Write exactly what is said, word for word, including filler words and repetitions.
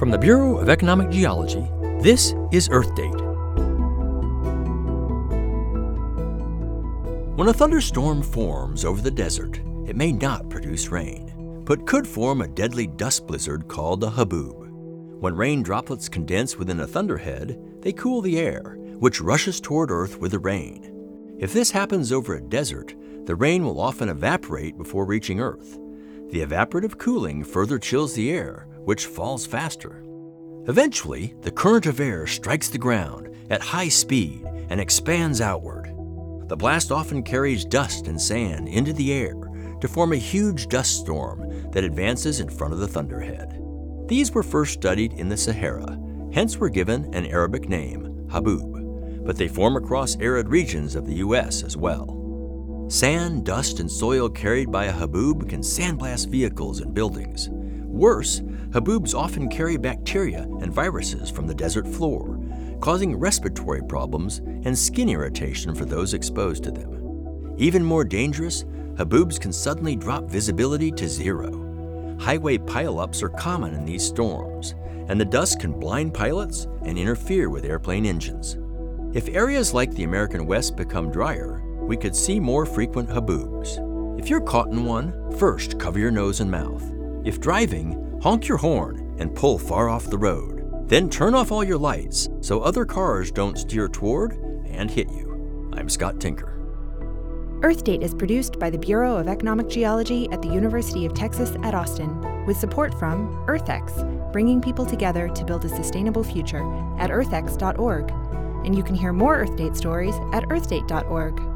From the Bureau of Economic Geology, this is Earth Date. When a thunderstorm forms over the desert, it may not produce rain, but could form a deadly dust blizzard called a haboob. When rain droplets condense within a thunderhead, they cool the air, which rushes toward Earth with the rain. If this happens over a desert, the rain will often evaporate before reaching Earth. The evaporative cooling further chills the air, which falls faster. Eventually, the current of air strikes the ground at high speed and expands outward. The blast often carries dust and sand into the air to form a huge dust storm that advances in front of the thunderhead. These were first studied in the Sahara, hence were given an Arabic name, haboob, but they form across arid regions of the U S as well. Sand, dust, and soil carried by a haboob can sandblast vehicles and buildings. Worse, haboobs often carry bacteria and viruses from the desert floor, causing respiratory problems and skin irritation for those exposed to them. Even more dangerous, haboobs can suddenly drop visibility to zero. Highway pileups are common in these storms, and the dust can blind pilots and interfere with airplane engines. If areas like the American West become drier, we could see more frequent haboobs. If you're caught in one, first cover your nose and mouth. If driving, honk your horn and pull far off the road. Then turn off all your lights so other cars don't steer toward and hit you. I'm Scott Tinker. Earth Date is produced by the Bureau of Economic Geology at the University of Texas at Austin, with support from EarthX, bringing people together to build a sustainable future at earth x dot org. And you can hear more Earth Date stories at earth date dot org.